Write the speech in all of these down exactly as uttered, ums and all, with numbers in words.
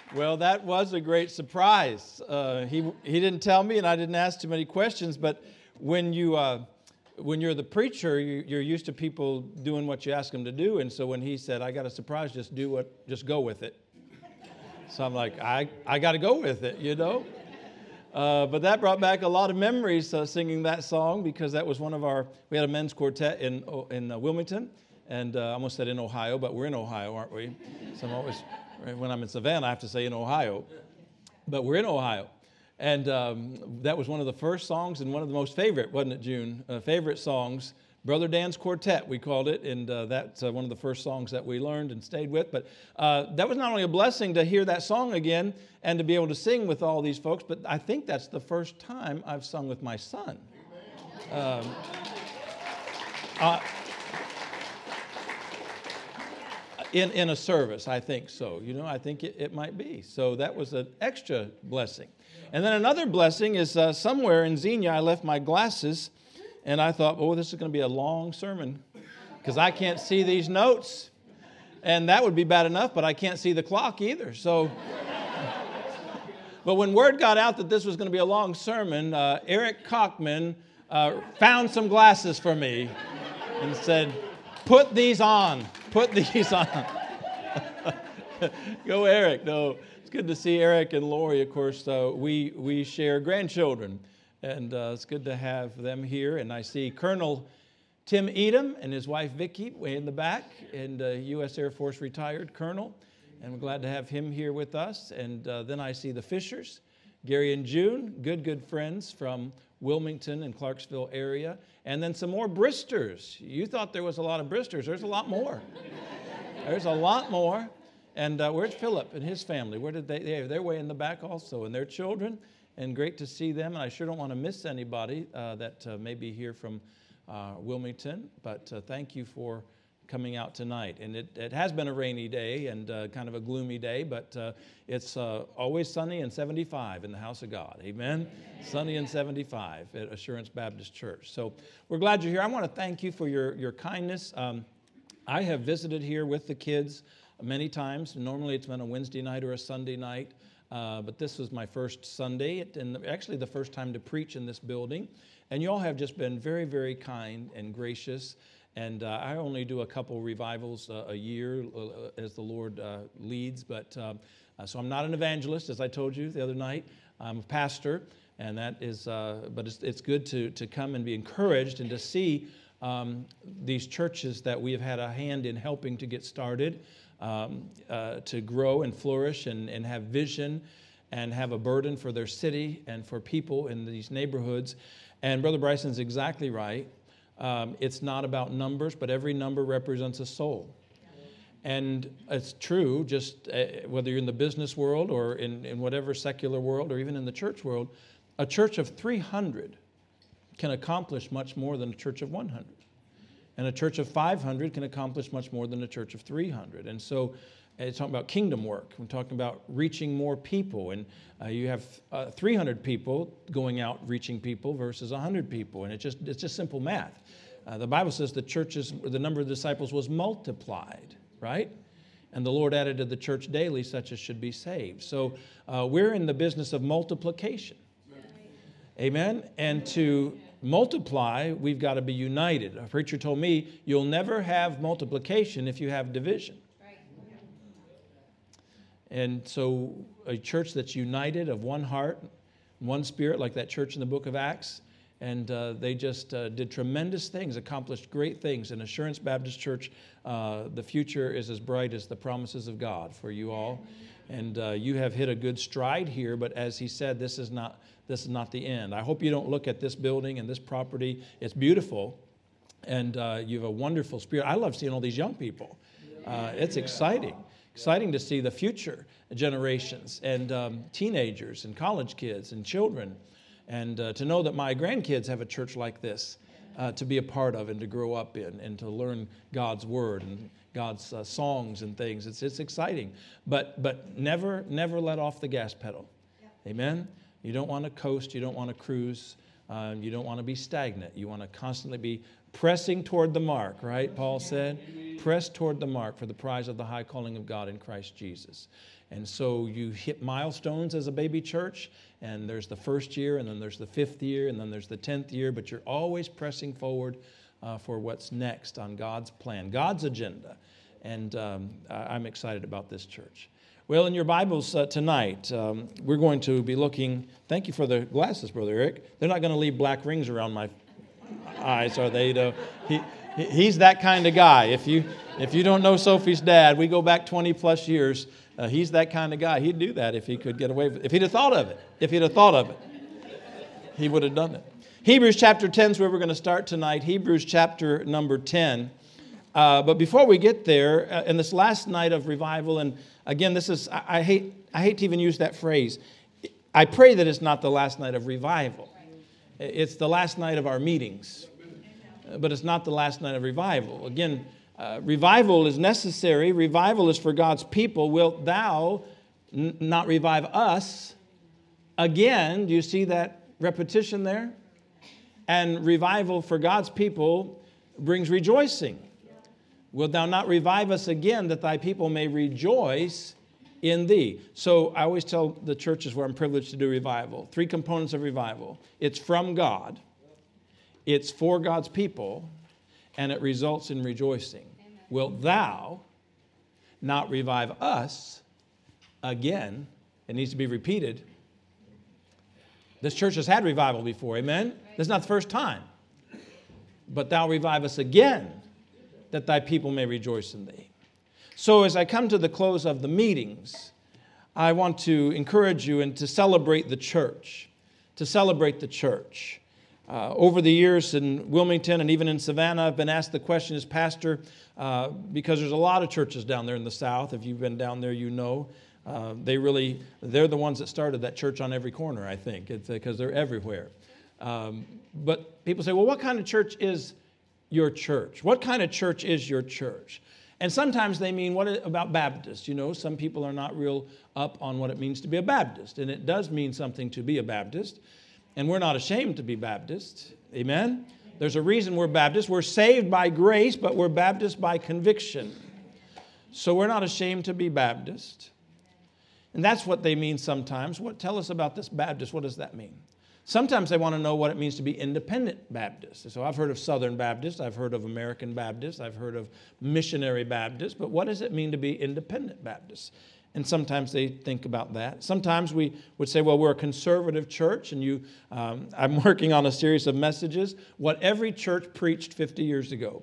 Well, that was a great surprise. Uh, he he didn't tell me, and I didn't ask too many questions. But when you uh, when you're the preacher, you, you're used to people doing what you ask them to do. And so when he said, "I got a surprise," just do what, just go with it. So I'm like, I I got to go with it, you know. Uh, but that brought back a lot of memories uh, singing that song, because that was one of our. We had a men's quartet in in uh, Wilmington, and uh, I almost said in Ohio, but we're in Ohio, aren't we? So I'm always. When I'm in Savannah, I have to say in Ohio, but we're in Ohio. And um, that was one of the first songs and one of the most favorite, wasn't it, June? Uh, favorite songs. Brother Dan's Quartet, we called it, and uh, that's uh, one of the first songs that we learned and stayed with. But uh, that was not only a blessing to hear that song again and to be able to sing with all these folks, but I think that's the first time I've sung with my son. Um, uh, In, in a service, I think so. You know, I think it, it might be. So that was an extra blessing. And then another blessing is uh, somewhere in Xenia, I left my glasses, and I thought, oh, this is going to be a long sermon because I can't see these notes. And that would be bad enough, but I can't see the clock either. So, but when word got out that this was going to be a long sermon, uh, Eric Cockman uh, found some glasses for me and said, put these on. Put these on. Go, Eric. No, it's good to see Eric and Lori. Of course, uh, we we share grandchildren, and uh, it's good to have them here. And I see Colonel Tim Edom and his wife Vicki way in the back, and uh, U S Air Force retired colonel, and we're glad to have him here with us. And uh, then I see the Fishers, Gary and June, good good friends from Wilmington and Clarksville area. And then some more Bristers. You thought there was a lot of Bristers. There's a lot more. There's a lot more. And uh, where's Philip and his family? Where did they? they they're way in the back also, and their children. And great to see them. And I sure don't want to miss anybody uh, that uh, may be here from uh, Wilmington. But uh, thank you for coming out tonight. And it, it has been a rainy day and uh, kind of a gloomy day, but uh, it's uh, always sunny and seventy-five in the house of God. Amen? Amen? Sunny and seventy-five at Assurance Baptist Church. So we're glad you're here. I want to thank you for your, your kindness. Um, I have visited here with the kids many times. Normally it's been a Wednesday night or a Sunday night, uh, but this was my first Sunday and actually the first time to preach in this building. And you all have just been very, very kind and gracious. And uh, I only do a couple revivals uh, a year uh, as the Lord uh, leads. But uh, uh, so I'm not an evangelist, as I told you the other night. I'm a pastor, and that is. Uh, but it's, it's good to to come and be encouraged and to see um, these churches that we have had a hand in helping to get started, um, uh, to grow and flourish and, and have vision and have a burden for their city and for people in these neighborhoods. And Brother Bryson's exactly right. Um, it's not about numbers, but every number represents a soul. And it's true, just uh, whether you're in the business world or in, in whatever secular world or even in the church world, a church of three hundred can accomplish much more than a church of one hundred. And a church of five hundred can accomplish much more than a church of three hundred. And so it's talking about kingdom work. We're talking about reaching more people. And uh, you have uh, three hundred people going out reaching people versus one hundred people. And it's just, it's just simple math. Uh, the Bible says the churches, the number of disciples was multiplied, right? And the Lord added to the church daily such as should be saved. So uh, we're in the business of multiplication. Amen? And to multiply, we've got to be united. A preacher told me, you'll never have multiplication if you have division. And so a church that's united of one heart, one spirit, like that church in the book of Acts, and uh, they just uh, did tremendous things, accomplished great things. In Assurance Baptist Church, uh, the future is as bright as the promises of God for you all. And uh, you have hit a good stride here, but as he said, this is not this is not the end. I hope you don't look at this building and this property. It's beautiful, and uh, you have a wonderful spirit. I love seeing all these young people. Uh, it's exciting. Exciting to see the future generations and um, teenagers and college kids and children, and uh, to know that my grandkids have a church like this uh, to be a part of and to grow up in and to learn God's word and God's uh, songs and things. It's it's exciting, but but never never let off the gas pedal. Yeah. Amen. You don't want to coast. You don't want to cruise. Uh, you don't want to be stagnant. You want to constantly be pressing toward the mark, right? Paul said, press toward the mark for the prize of the high calling of God in Christ Jesus. And so you hit milestones as a baby church, and there's the first year, and then there's the fifth year, and then there's the tenth year, but you're always pressing forward uh, for what's next on God's plan, God's agenda. And um, I'm excited about this church. Well, in your Bibles uh, tonight, um, we're going to be looking, thank you for the glasses, Brother Eric. They're not going to leave black rings around my eyes, are they? Though? He, he's that kind of guy. If you, if you don't know Sophie's dad, we go back twenty plus years. Uh, he's that kind of guy. He'd do that if he could get away with it. If he'd have thought of it. If he'd have thought of it, he would have done it. Hebrews chapter ten is where we're going to start tonight. Hebrews chapter number ten. Uh, but before we get there, uh, in this last night of revival, and again, this is, I, I hate I hate to even use that phrase. I pray that it's not the last night of revival. It's the last night of our meetings. Uh, but it's not the last night of revival. Again, uh, revival is necessary. Revival is for God's people. Wilt thou n- not revive us again? Do you see that repetition there? And revival for God's people brings rejoicing. Wilt thou not revive us again, that thy people may rejoice in thee? So I always tell the churches where I'm privileged to do revival, three components of revival. It's from God, it's for God's people, and it results in rejoicing. Amen. Wilt thou not revive us again? It needs to be repeated. This church has had revival before, amen? This is not the first time. But thou revive us again, that thy people may rejoice in thee. So as I come to the close of the meetings, I want to encourage you and to celebrate the church, to celebrate the church. Uh, over the years in Wilmington and even in Savannah, I've been asked the question as pastor, uh, because there's a lot of churches down there in the South. If you've been down there, you know. Uh, they really, they're the ones that started that church on every corner, I think, it's because they're everywhere. Um, but people say, well, what kind of church is your church? What kind of church is your church? And sometimes they mean, what about Baptist? You know, some people are not real up on what it means to be a Baptist. And it does mean something to be a Baptist. And we're not ashamed to be Baptist. Amen? There's a reason we're Baptist. We're saved by grace, but we're Baptist by conviction. So we're not ashamed to be Baptist. And that's what they mean sometimes. What, tell us about this Baptist. What does that mean? Sometimes they want to know what it means to be independent Baptist. So I've heard of Southern Baptist, I've heard of American Baptist, I've heard of missionary Baptist, but what does it mean to be independent Baptist? And sometimes they think about that. Sometimes we would say, well, we're a conservative church, and you, um, I'm working on a series of messages, what every church preached fifty years ago.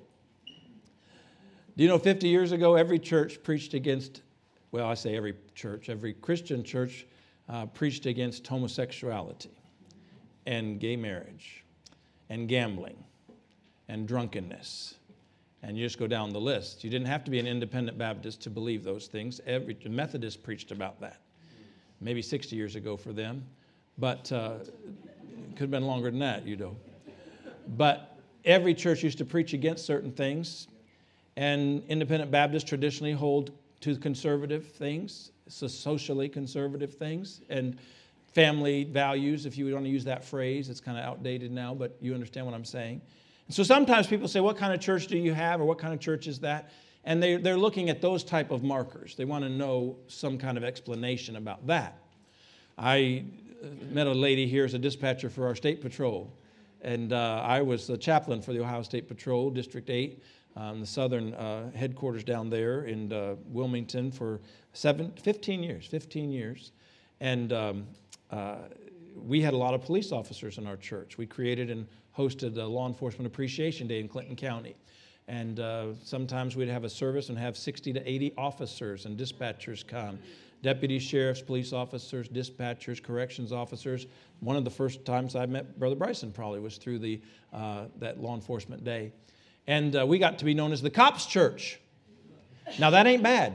Do you know fifty years ago, every church preached against, well, I say every church, every Christian church uh, preached against homosexuality, and gay marriage, and gambling, and drunkenness. And you just go down the list. You didn't have to be an independent Baptist to believe those things. Every Methodist preached about that. Maybe sixty years ago for them. But uh, it could have been longer than that, you know. But every church used to preach against certain things. And independent Baptists traditionally hold to conservative things, so socially conservative things. And family values, if you want to use that phrase. It's kind of outdated now, but you understand what I'm saying. And so sometimes people say, what kind of church do you have, or what kind of church is that? And they, they're looking at those type of markers. They want to know some kind of explanation about that. I met a lady here as a dispatcher for our state patrol, and uh, I was the chaplain for the Ohio State Patrol, District eight, um, the southern uh, headquarters down there in uh, Wilmington for seven, fifteen years, fifteen years. And um, Uh, we had a lot of police officers in our church. We created and hosted a Law Enforcement Appreciation Day in Clinton County. And uh, sometimes we'd have a service and have sixty to eighty officers and dispatchers come. Deputies, sheriffs, police officers, dispatchers, corrections officers. One of the first times I met Brother Bryson probably was through the uh, that Law Enforcement Day. And uh, we got to be known as the Cops Church. Now that ain't bad.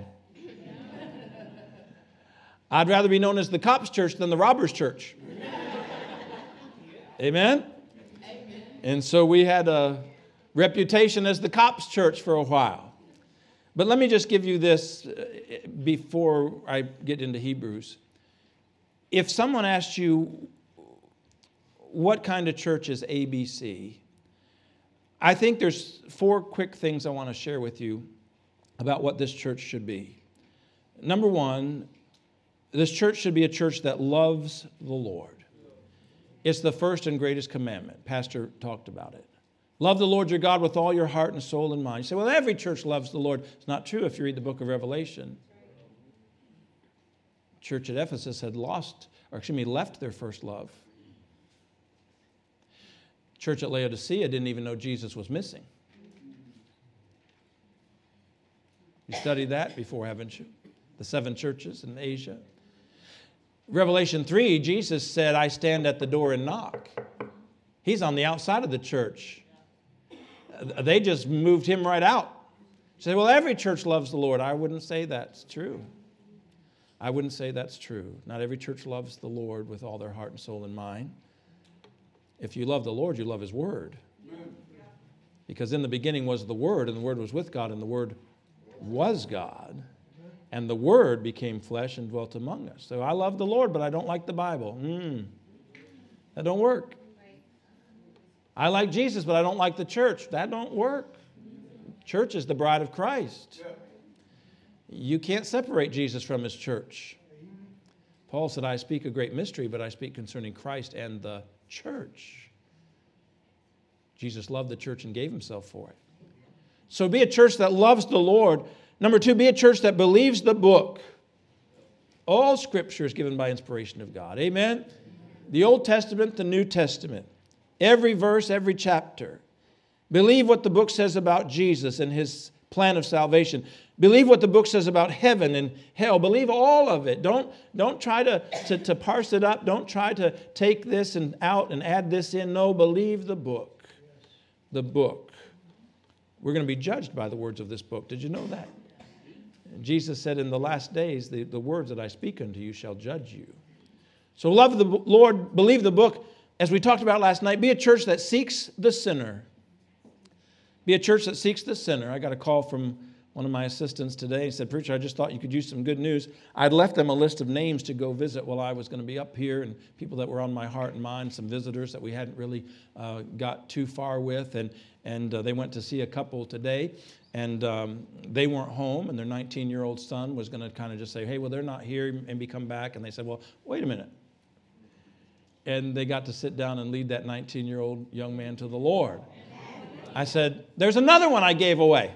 I'd rather be known as the Cops Church than the Robbers Church. Amen? Amen? And so we had a reputation as the Cops Church for a while. But let me just give you this before I get into Hebrews. If someone asked you, what kind of church is A B C? I think there's four quick things I want to share with you about what this church should be. Number one, This church should be a church that loves the Lord. It's the first and greatest commandment. Pastor talked about it. Love the Lord your God with all your heart and soul and mind. You say, well, every church loves the Lord. It's not true if you read the book of Revelation. The church at Ephesus had lost, or excuse me, left their first love. The church at Laodicea didn't even know Jesus was missing. You studied that before, haven't you? The seven churches in Asia. Revelation three, Jesus said, I stand at the door and knock. He's on the outside of the church. They just moved him right out. You say, well, every church loves the Lord. I wouldn't say that's true. I wouldn't say that's true. Not every church loves the Lord with all their heart and soul and mind. If you love the Lord, you love His Word. Because in the beginning was the Word, and the Word was with God, and the Word was God. And the Word became flesh and dwelt among us. So I love the Lord, but I don't like the Bible. Mm, that don't work. I like Jesus, but I don't like the church. That don't work. Church is the bride of Christ. You can't separate Jesus from His church. Paul said, I speak a great mystery, but I speak concerning Christ and the church. Jesus loved the church and gave Himself for it. So be a church that loves the Lord. Number two, be a church that believes the book. All Scripture is given by inspiration of God. Amen? The Old Testament, the New Testament. Every verse, every chapter. Believe what the book says about Jesus and His plan of salvation. Believe what the book says about heaven and hell. Believe all of it. Don't, don't try to, to, to parse it up. Don't try to take this and out and add this in. No, believe the book. The book. We're going to be judged by the words of this book. Did you know that? Jesus said, in the last days, the, the words that I speak unto you shall judge you. So love the Lord, believe the book. As we talked about last night, be a church that seeks the sinner. Be a church that seeks the sinner. I got a call from one of my assistants today. He said, Preacher, I just thought you could use some good news. I'd left them a list of names to go visit while I was going to be up here, and people that were on my heart and mind, some visitors that we hadn't really uh, got too far with. And, and uh, they went to see a couple today, and um, they weren't home, and their nineteen-year-old son was going to kind of just say, hey, well, they're not here, and maybe come back. And they said, well, wait a minute. And they got to sit down and lead that nineteen-year-old young man to the Lord. I said, there's another one I gave away.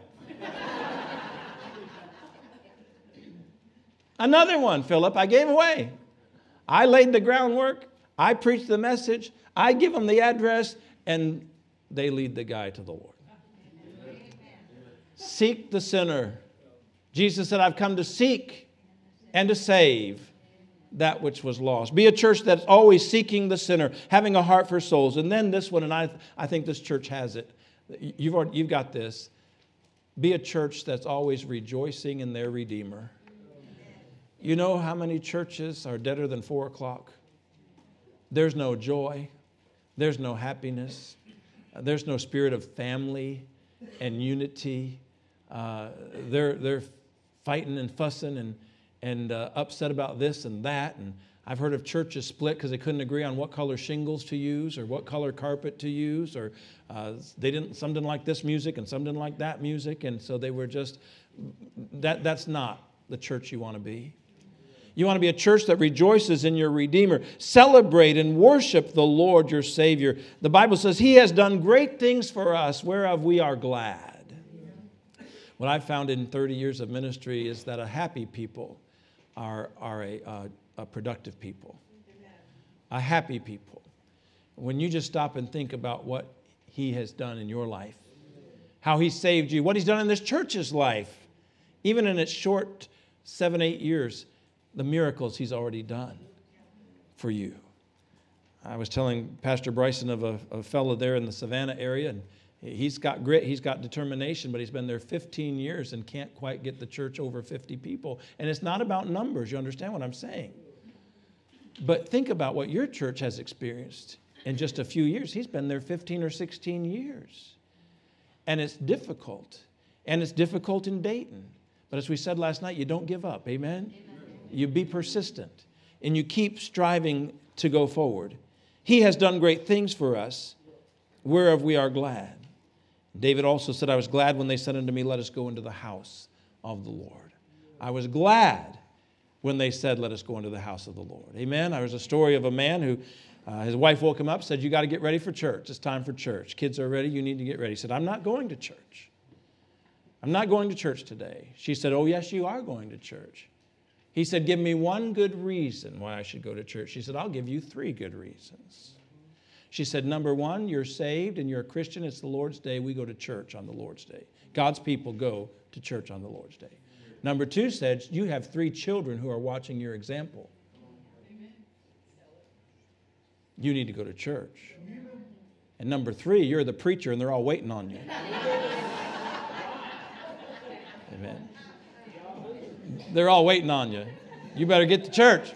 Another one, Philip, I gave away. I laid the groundwork. I preached the message. I give them the address, and they lead the guy to the Lord. Seek the sinner. Jesus said, I've come to seek and to save that which was lost. Be a church that's always seeking the sinner, having a heart for souls. And then this one, and I, I think this church has it. You've, already, you've got this. Be a church that's always rejoicing in their Redeemer. You know how many churches are deader than four o'clock? There's no joy. There's no happiness. There's no spirit of family and unity. Uh, they're, they're fighting and fussing and and uh, upset about this and that. And I've heard of churches split because they couldn't agree on what color shingles to use or what color carpet to use, or uh, they didn't. Some didn't like this music and some didn't like that music, and so they were just. That that's not the church you want to be. You want to be a church that rejoices in your Redeemer. Celebrate and worship the Lord your Savior. The Bible says He has done great things for us, whereof we are glad. What I've found in thirty years of ministry is that a happy people are, are a, uh, a productive people, a happy people. When you just stop and think about what He has done in your life, how He saved you, what He's done in this church's life, even in its short seven, eight years, the miracles He's already done for you. I was telling Pastor Bryson of a, a fellow there in the Savannah area, and he's got grit, he's got determination, but he's been there fifteen years and can't quite get the church over fifty people. And it's not about numbers, you understand what I'm saying? But think about what your church has experienced in just a few years. He's been there fifteen or sixteen years. And it's difficult. And it's difficult in Dayton. But as we said last night, you don't give up, amen? Amen. You be persistent, and you keep striving to go forward. He has done great things for us, whereof we are glad. David also said, I was glad when they said unto me, let us go into the house of the Lord. I was glad when they said, let us go into the house of the Lord. Amen. There was a story of a man who, uh, his wife woke him up, said, you got to get ready for church. It's time for church. Kids are ready. You need to get ready. He said, I'm not going to church. I'm not going to church today. She said, oh, yes, you are going to church. He said, give me one good reason why I should go to church. She said, I'll give you three good reasons. She said, number one, you're saved and you're a Christian. It's the Lord's Day. We go to church on the Lord's Day. God's people go to church on the Lord's Day. Number two said, you have three children who are watching your example. You need to go to church. And number three, you're the preacher and they're all waiting on you. Amen. They're all waiting on you. You better get to church.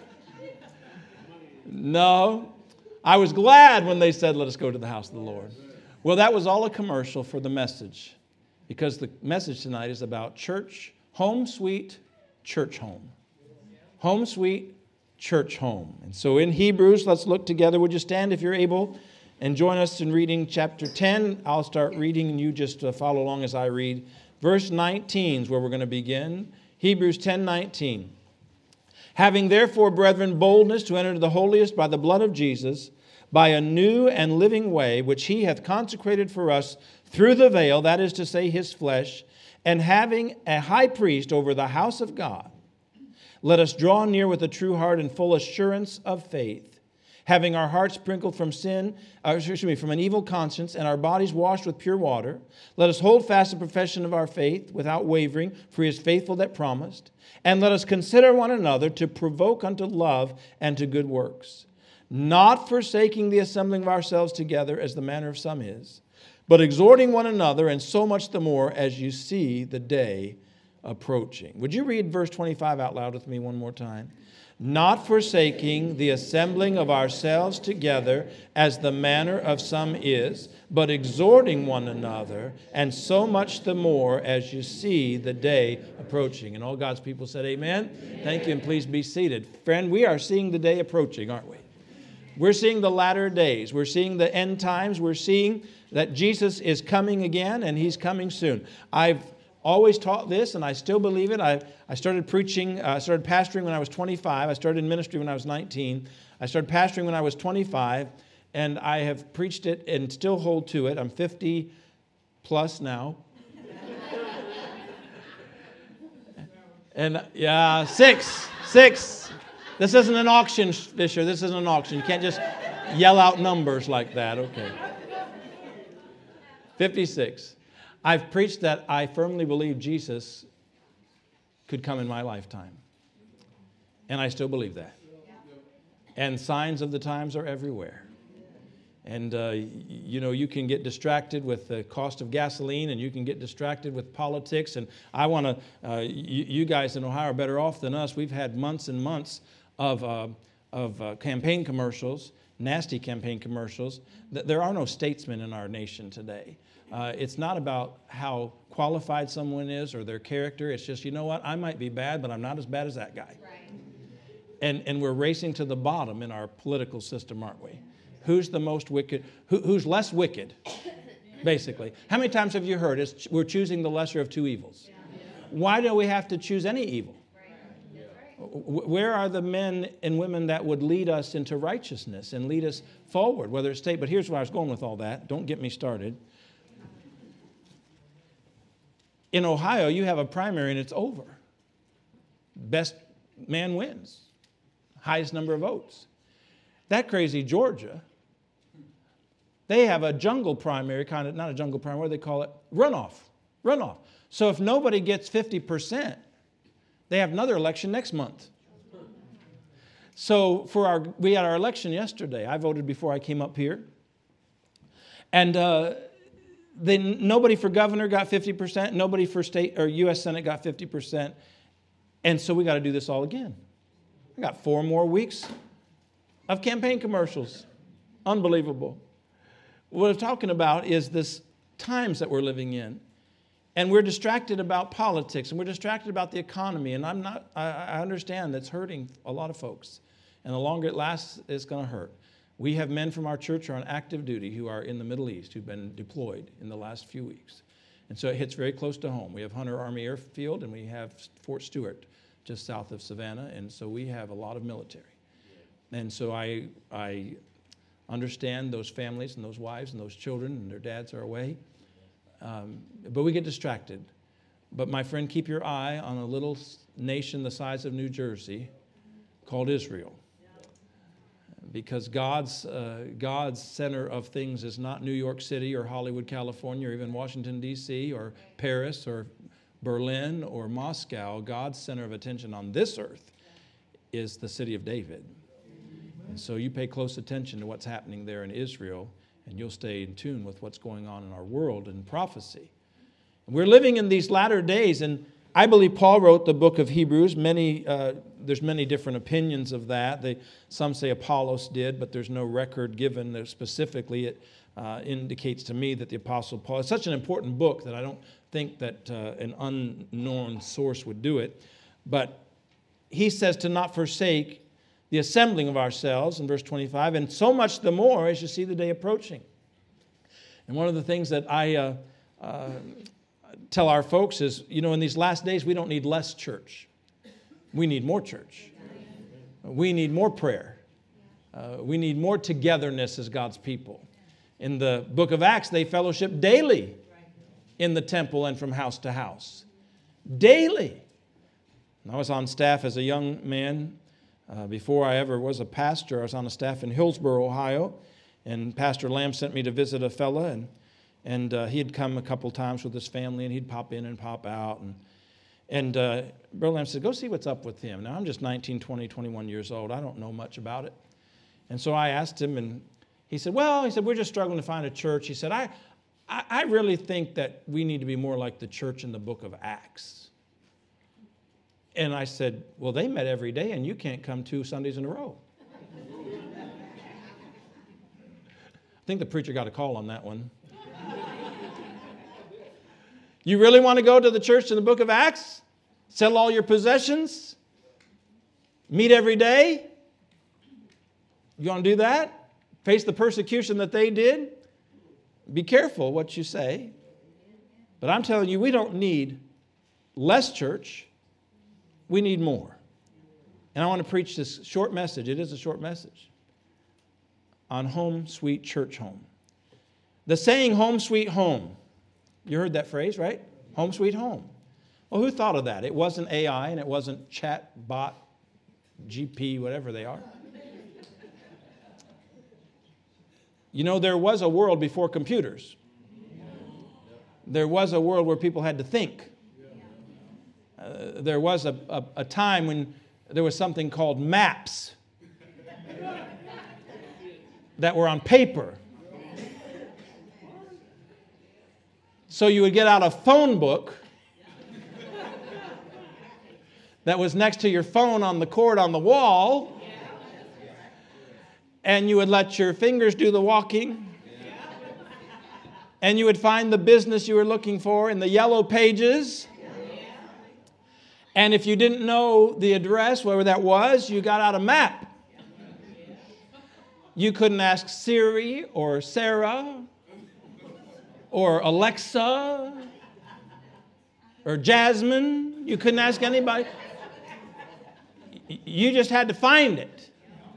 No. I was glad when they said, let us go to the house of the Lord. Well, that was all a commercial for the message, because the message tonight is about church, home sweet, church home. Home sweet, church home. And so in Hebrews, let's look together. Would you stand if you're able and join us in reading chapter ten? I'll start reading and you just uh, follow along as I read. Verse nineteen is where we're going to begin. Hebrews ten nineteen. Having therefore, brethren, boldness to enter into the holiest by the blood of Jesus, by a new and living way, which he hath consecrated for us through the veil, that is to say, his flesh, and having a high priest over the house of God, let us draw near with a true heart and full assurance of faith, having our hearts sprinkled from sin, uh, excuse me, from an evil conscience, and our bodies washed with pure water. Let us hold fast the profession of our faith without wavering, for he is faithful that promised. And let us consider one another to provoke unto love and to good works, not forsaking the assembling of ourselves together as the manner of some is, but exhorting one another, and so much the more as you see the day approaching. Would you read verse twenty-five out loud with me one more time? Not forsaking the assembling of ourselves together as the manner of some is, but exhorting one another, and so much the more as you see the day approaching. And all God's people said amen. Amen. Thank you, and please be seated. Friend, we are seeing the day approaching, aren't we? We're seeing the latter days. We're seeing the end times. We're seeing that Jesus is coming again, and he's coming soon. I've always taught this, and I still believe it. I, I started preaching, I uh, started pastoring when I was twenty-five. I started in ministry when I was nineteen. I started pastoring when I was twenty-five, and I have preached it and still hold to it. I'm fifty plus now. And yeah, six, six. This isn't an auction, Fisher. This isn't an auction. You can't just yell out numbers like that. Okay. fifty-six. I've preached that I firmly believe Jesus could come in my lifetime. And I still believe that. And signs of the times are everywhere. And, uh, you know, you can get distracted with the cost of gasoline, and you can get distracted with politics. And I want to, uh, you, you guys in Ohio are better off than us. We've had months and months of, uh, of uh, campaign commercials, nasty campaign commercials. There are no statesmen in our nation today. Uh, it's not about how qualified someone is or their character. It's just, you know what, I might be bad, but I'm not as bad as that guy. Right. And, and we're racing to the bottom in our political system, aren't we? Who's the most wicked? Who, who's less wicked, basically? How many times have you heard it's, we're choosing the lesser of two evils? Yeah. Why do we have to choose any evil? Right. Right. Where are the men and women that would lead us into righteousness and lead us forward, whether it's state? But here's where I was going with all that. Don't get me started. In Ohio, you have a primary and it's over. Best man wins. Highest number of votes. That crazy Georgia, they have a jungle primary, kind of, not a jungle primary, what do they call it? Runoff. Runoff. So if nobody gets fifty percent, they have another election next month. So for our, we had our election yesterday. I voted before I came up here. And uh, then nobody for governor got fifty percent. Nobody for state or U S Senate got fifty percent. And so we got to do this all again. I got four more weeks of campaign commercials. Unbelievable. What I'm talking about is this times that we're living in. And we're distracted about politics, and we're distracted about the economy. And I'm not, I, I understand that's hurting a lot of folks. And the longer it lasts, it's going to hurt. We have men from our church who are on active duty who are in the Middle East, who've been deployed in the last few weeks. And so it hits very close to home. We have Hunter Army Airfield, and we have Fort Stewart, just south of Savannah, and so we have a lot of military. And so I, I understand those families and those wives and those children and their dads are away. Um, but we get distracted. But my friend, keep your eye on a little nation the size of New Jersey called Israel. Because God's, uh, God's center of things is not New York City or Hollywood, California, or even Washington, D C, or Paris, or Berlin, or Moscow. God's center of attention on this earth is the city of David. And so you pay close attention to what's happening there in Israel, and you'll stay in tune with what's going on in our world and prophecy. And we're living in these latter days, and I believe Paul wrote the book of Hebrews. Many, uh, there's many different opinions of that. They, some say Apollos did, but there's no record given that specifically. It uh, indicates to me that the Apostle Paul, it's such an important book that I don't think that uh, an unknown source would do it. But he says to not forsake the assembling of ourselves in verse twenty-five, and so much the more as you see the day approaching. And one of the things that I uh, uh, tell our folks is, you know, in these last days, we don't need less church. We need more church. We need more prayer. Uh, we need more togetherness as God's people. In the book of Acts, they fellowship daily in the temple and from house to house. Daily. I was on staff as a young man. Uh, before I ever was a pastor, I was on a staff in Hillsboro, Ohio, and Pastor Lamb sent me to visit a fella, and and uh, he had come a couple times with his family, and he'd pop in and pop out, and and uh, Brother Lamb said, go see what's up with him. Now, I'm just nineteen, twenty, twenty-one years old. I don't know much about it. And so I asked him, and he said, well, he said, we're just struggling to find a church. He said, I, I, I really think that we need to be more like the church in the book of Acts. And I said, well, they met every day, and you can't come two Sundays in a row. I think the preacher got a call on that one. You really want to go to the church in the book of Acts? Sell all your possessions? Meet every day? You want to do that? Face the persecution that they did? Be careful what you say. But I'm telling you, we don't need less church. We need more. And I want to preach this short message. It is a short message on home, sweet church home. The saying home, sweet home. You heard that phrase, right? Home, sweet home. Well, who thought of that? It wasn't A I and it wasn't chat, bot, G P, whatever they are. You know, there was a world before computers. There was a world where people had to think. Uh, there was a, a, a time when there was something called maps that were on paper. So you would get out a phone book that was next to your phone on the cord on the wall, and you would let your fingers do the walking, and you would find the business you were looking for in the yellow pages. And if you didn't know the address, wherever that was, you got out a map. You couldn't ask Siri or Sarah or Alexa or Jasmine. You couldn't ask anybody. You just had to find it.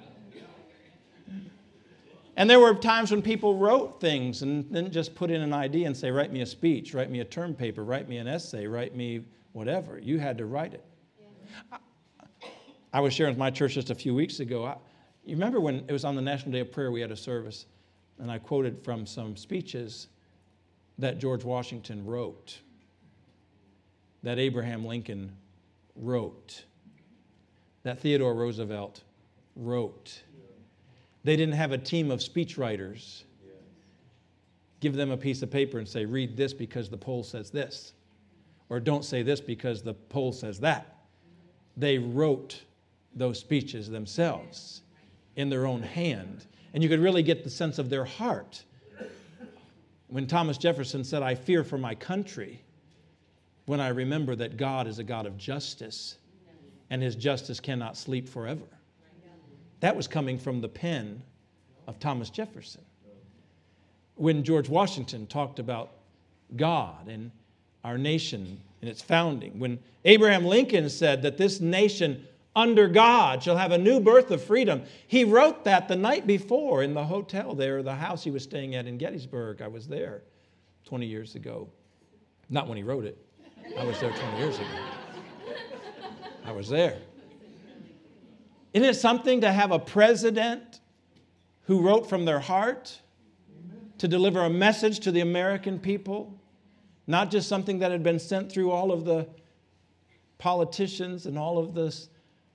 And there were times when people wrote things and didn't just put in an idea and say, write me a speech, write me a term paper, write me an essay, write me whatever. You had to write it. I, I was sharing with my church just a few weeks ago. I, you remember when it was on the National Day of Prayer, we had a service, and I quoted from some speeches that George Washington wrote, that Abraham Lincoln wrote, that Theodore Roosevelt wrote. They didn't have a team of speechwriters. Give them a piece of paper and say, read this because the poll says this. Or don't say this because the poll says that. They wrote those speeches themselves in their own hand. And you could really get the sense of their heart. When Thomas Jefferson said, I fear for my country, when I remember that God is a God of justice, and his justice cannot sleep forever. That was coming from the pen of Thomas Jefferson. When George Washington talked about God and our nation in its founding. When Abraham Lincoln said that this nation under God shall have a new birth of freedom, he wrote that the night before in the hotel there, the house he was staying at in Gettysburg. I was there twenty years ago. Not when he wrote it. I was there twenty years ago. I was there. Isn't it something to have a president who wrote from their heart to deliver a message to the American people? Not just something that had been sent through all of the politicians and all of the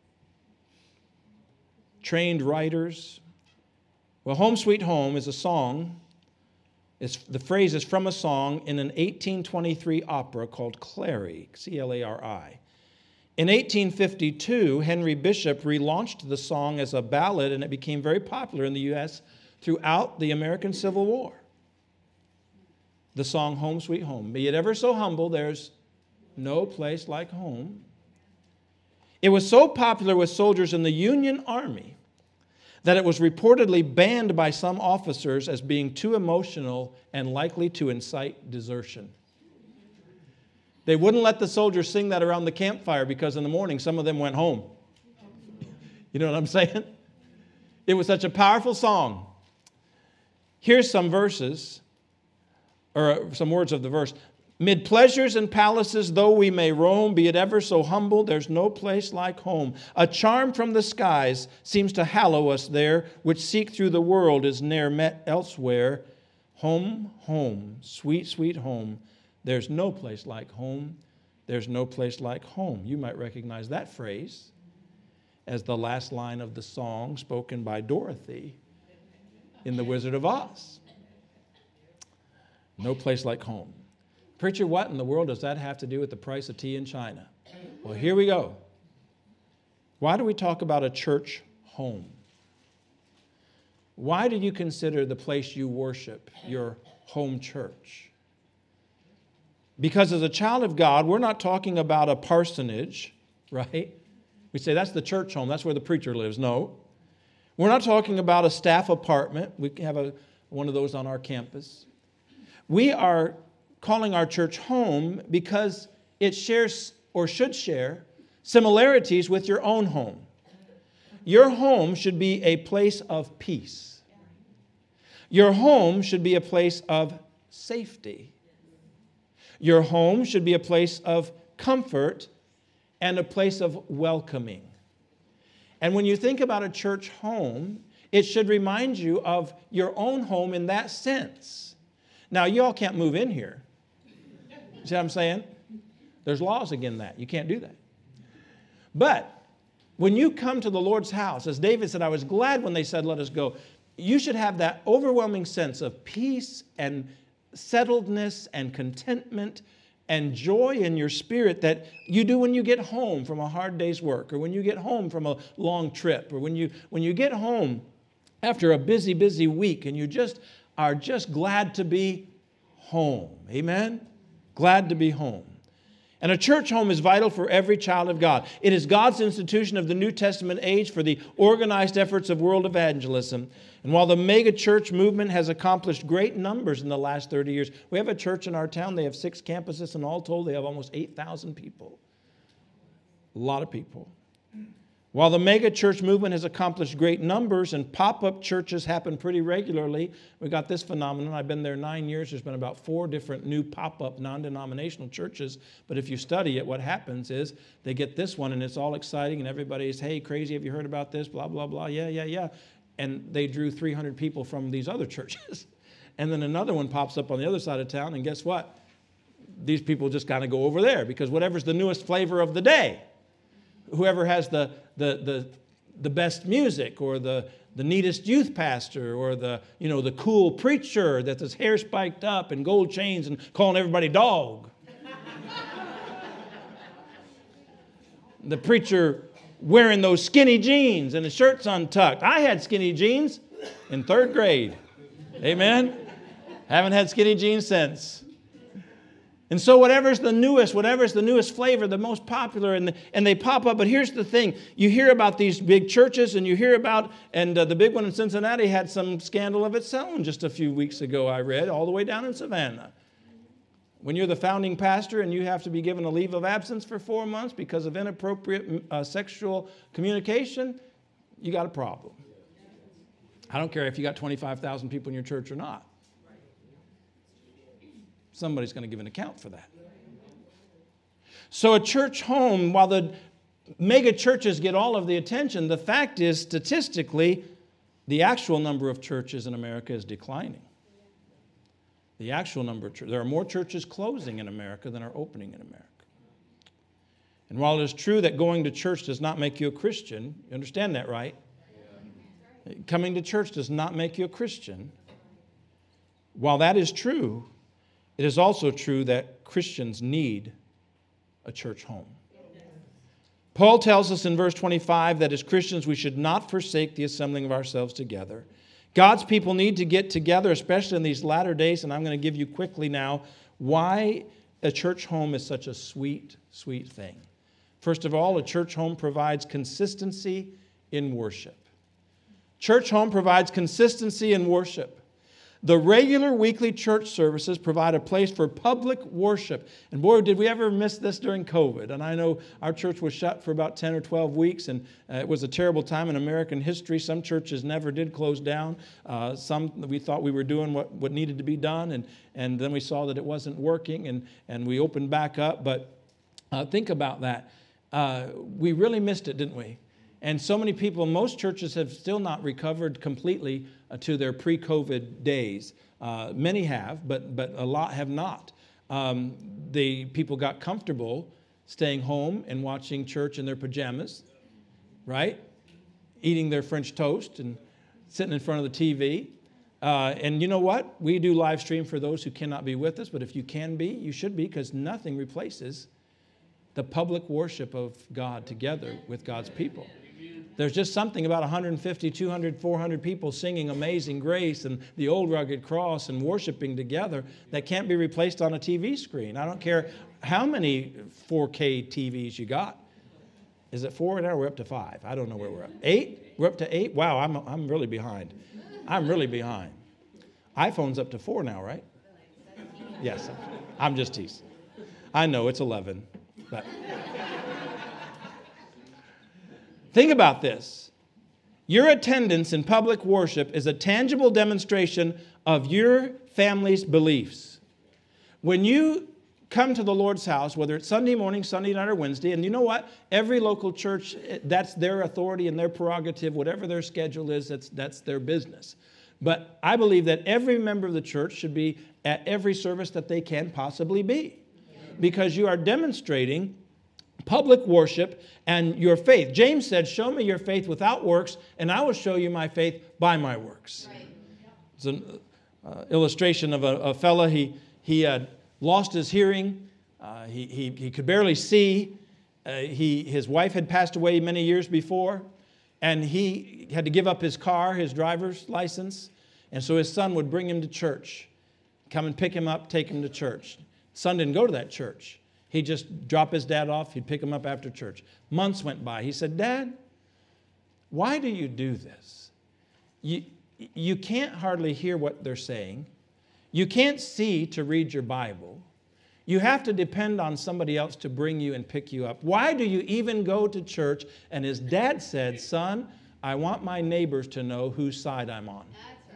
trained writers. Well, Home Sweet Home is a song. It's, the phrase is from a song in an eighteen twenty-three opera called Clary, C L A R I. In eighteen fifty-two, Henry Bishop relaunched the song as a ballad, and it became very popular in the U S throughout the American Civil War. The song Home Sweet Home. Be it ever so humble, there's no place like home. It was so popular with soldiers in the Union Army that it was reportedly banned by some officers as being too emotional and likely to incite desertion. They wouldn't let the soldiers sing that around the campfire because in the morning some of them went home. You know what I'm saying? It was such a powerful song. Here's some verses, or some words of the verse. Mid pleasures and palaces, though we may roam, be it ever so humble, there's no place like home. A charm from the skies seems to hallow us there, which seek through the world is ne'er met elsewhere. Home, home, sweet, sweet home. There's no place like home. There's no place like home. You might recognize that phrase as the last line of the song spoken by Dorothy in The Wizard of Oz. No place like home. Preacher, what in the world does that have to do with the price of tea in China? Well, here we go. Why do we talk about a church home? Why do you consider the place you worship your home church? Because as a child of God, we're not talking about a parsonage, right? We say that's the church home, that's where the preacher lives. No. We're not talking about a staff apartment. We have a, one of those on our campus. We are calling our church home because it shares or should share similarities with your own home. Your home should be a place of peace. Your home should be a place of safety. Your home should be a place of comfort and a place of welcoming. And when you think about a church home, it should remind you of your own home in that sense. Now, you all can't move in here. See what I'm saying? There's laws against that. You can't do that. But when you come to the Lord's house, as David said, I was glad when they said, let us go. You should have that overwhelming sense of peace and settledness and contentment and joy in your spirit that you do when you get home from a hard day's work, or when you get home from a long trip, or when you, when you get home after a busy, busy week and you just are just glad to be home. Amen? Glad to be home. And a church home is vital for every child of God. It is God's institution of the New Testament age for the organized efforts of world evangelism. And while the mega church movement has accomplished great numbers in the last thirty years, we have a church in our town. They have six campuses, and all told, they have almost eight thousand people. A lot of people. While the mega church movement has accomplished great numbers and pop-up churches happen pretty regularly, we got this phenomenon. I've been there nine years. There's been about four different new pop-up non-denominational churches. But if you study it, what happens is they get this one and it's all exciting and everybody's, hey, crazy, have you heard about this? Blah, blah, blah. Yeah, yeah, yeah. And they drew three hundred people from these other churches. And then another one pops up on the other side of town, and guess what? These people just kind of go over there because whatever's the newest flavor of the day. Whoever has the, the, the, the best music, or the, the neatest youth pastor, or the, you know, the cool preacher that's his hair spiked up and gold chains and calling everybody dog. The preacher wearing those skinny jeans and his shirt's untucked. I had skinny jeans in third grade. Amen? Haven't had skinny jeans since. And so whatever's the newest, whatever's the newest flavor, the most popular, and, the, and they pop up. But here's the thing. You hear about these big churches, and you hear about, and uh, the big one in Cincinnati had some scandal of its own just a few weeks ago, I read, all the way down in Savannah. When you're the founding pastor and you have to be given a leave of absence for four months because of inappropriate uh, sexual communication, you got a problem. I don't care if you got twenty-five thousand people in your church or not. Somebody's going to give an account for that. So a church home, while the mega churches get all of the attention, the fact is, statistically, the actual number of churches in America is declining. The actual number of churches. There are more churches closing in America than are opening in America. And while it is true that going to church does not make you a Christian, you understand that, right? Yeah. Coming to church does not make you a Christian. While that is true, it is also true that Christians need a church home. Paul tells us in verse twenty-five that as Christians we should not forsake the assembling of ourselves together. God's people need to get together, especially in these latter days, and I'm going to give you quickly now why a church home is such a sweet, sweet thing. First of all, a church home provides consistency in worship. Church home provides consistency in worship. The regular weekly church services provide a place for public worship. And boy, did we ever miss this during COVID. And I know our church was shut for about ten or twelve weeks, and uh, it was a terrible time in American history. Some churches never did close down. Uh, some, we thought we were doing what, what needed to be done, and, and then we saw that it wasn't working, and, and we opened back up. But uh, think about that. Uh, we really missed it, didn't we? And so many people, most churches have still not recovered completely uh, to their pre-COVID days. Uh, many have, but but a lot have not. Um, the people got comfortable staying home and watching church in their pajamas, right? Eating their French toast and sitting in front of the T V. Uh, and you know what? We do live stream for those who cannot be with us, but if you can be, you should be, because nothing replaces the public worship of God together with God's people. There's just something about one hundred fifty, two hundred, four hundred people singing Amazing Grace and the Old Rugged Cross and worshiping together that can't be replaced on a T V screen. I don't care how many four K T Vs you got. Is it four now? We're up to five. I don't know where we're at. Eight? We're up to eight? Wow, I'm, I'm really behind. I'm really behind. iPhone's up to four now, right? Yes, I'm just teasing. I know it's eleven, but... Think about this. Your attendance in public worship is a tangible demonstration of your family's beliefs. When you come to the Lord's house, whether it's Sunday morning, Sunday night, or Wednesday, and you know what? Every local church, that's their authority and their prerogative. Whatever their schedule is, that's, that's their business. But I believe that every member of the church should be at every service that they can possibly be, because you are demonstrating public worship and your faith. James said, show me your faith without works, and I will show you my faith by my works. Right. It's an uh, illustration of a, a fella. He, he had lost his hearing. Uh, he, he, he could barely see. Uh, he, his wife had passed away many years before, and he had to give up his car, his driver's license, and so his son would bring him to church, come and pick him up, take him to church. Son didn't go to that church. He'd just drop his dad off. He'd pick him up after church. Months went by. He said, Dad, why do you do this? You, you can't hardly hear what they're saying. You can't see to read your Bible. You have to depend on somebody else to bring you and pick you up. Why do you even go to church? And his dad said, son, I want my neighbors to know whose side I'm on.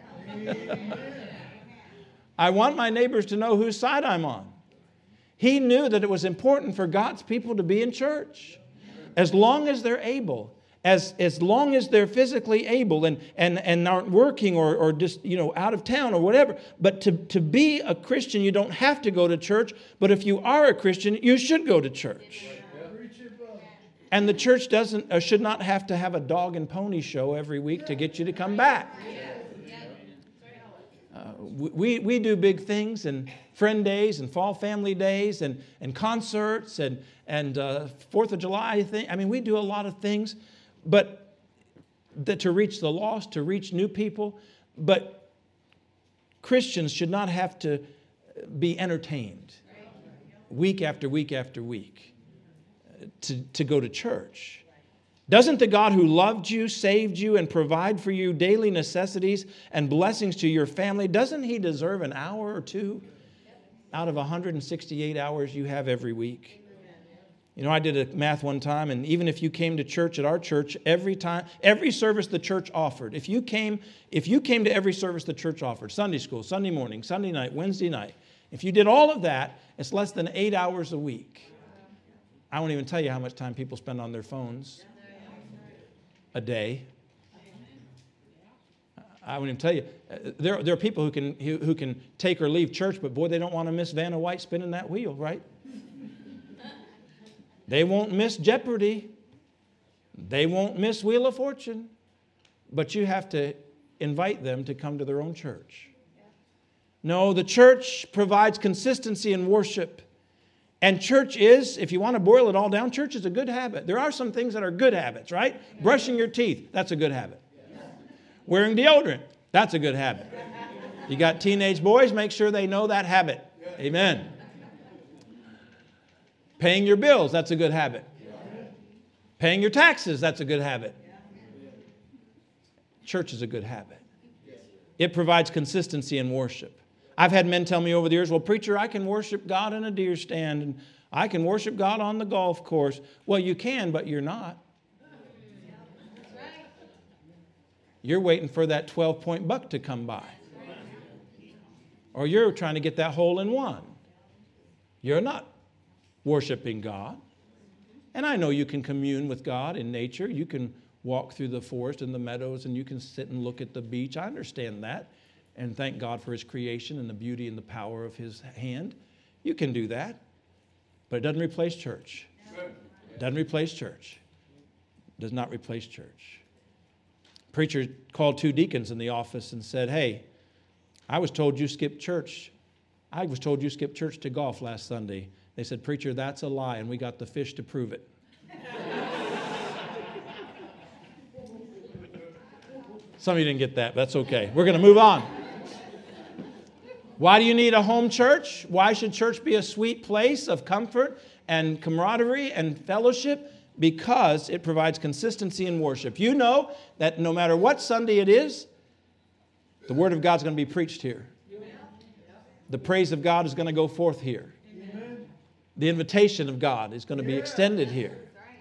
I want my neighbors to know whose side I'm on. He knew that it was important for God's people to be in church as long as they're able, as, as long as they're physically able and, and, and aren't working or, or just, you know, out of town or whatever. But to, to be a Christian, you don't have to go to church. But if you are a Christian, you should go to church. And the church doesn't uh, should not have to have a dog and pony show every week to get you to come back. Uh, we, we do big things and friend days and fall family days and, and concerts and, and uh, fourth of July thing. I mean, we do a lot of things, but that to reach the lost, to reach new people. But Christians should not have to be entertained week after week after week to, to go to church. Doesn't the God who loved you, saved you, and provide for you daily necessities and blessings to your family, doesn't He deserve an hour or two out of one hundred sixty-eight hours you have every week. You know, I did a math one time, and even if you came to church at our church, every time, every service the church offered, if you came, if you came to every service the church offered, Sunday school, Sunday morning, Sunday night, Wednesday night, if you did all of that, it's less than eight hours a week. I won't even tell you how much time people spend on their phones a day. I won't even tell you. There, there are people who can, who, who can take or leave church, but boy, they don't want to miss Vanna White spinning that wheel, right? They won't miss Jeopardy. They won't miss Wheel of Fortune. But you have to invite them to come to their own church. No, the church provides consistency in worship. And church is, if you want to boil it all down, church is a good habit. There are some things that are good habits, right? Brushing your teeth, that's a good habit. Wearing deodorant, that's a good habit. You got teenage boys, make sure they know that habit. Amen. Paying your bills, that's a good habit. Paying your taxes, that's a good habit. Church is a good habit. It provides consistency in worship. I've had men tell me over the years, well, preacher, I can worship God in a deer stand, and I can worship God on the golf course. Well, you can, but you're not. You're waiting for that twelve-point buck to come by. Or you're trying to get that hole in one. You're not worshiping God. And I know you can commune with God in nature. You can walk through the forest and the meadows, and you can sit and look at the beach. I understand that. And thank God for His creation and the beauty and the power of His hand. You can do that. But it doesn't replace church. It doesn't replace church. It does not replace church. Preacher called two deacons in the office and said, hey, I was told you skipped church. I was told you skipped church to golf last Sunday. They said, preacher, that's a lie, and we got the fish to prove it. Some of you didn't get that, but that's okay. We're going to move on. Why do you need a home church? Why should church be a sweet place of comfort and camaraderie and fellowship? Because it provides consistency in worship. You know that no matter what Sunday it is, the Word of God's going to be preached here. The praise of God is going to go forth here. The invitation of God is going to be extended here.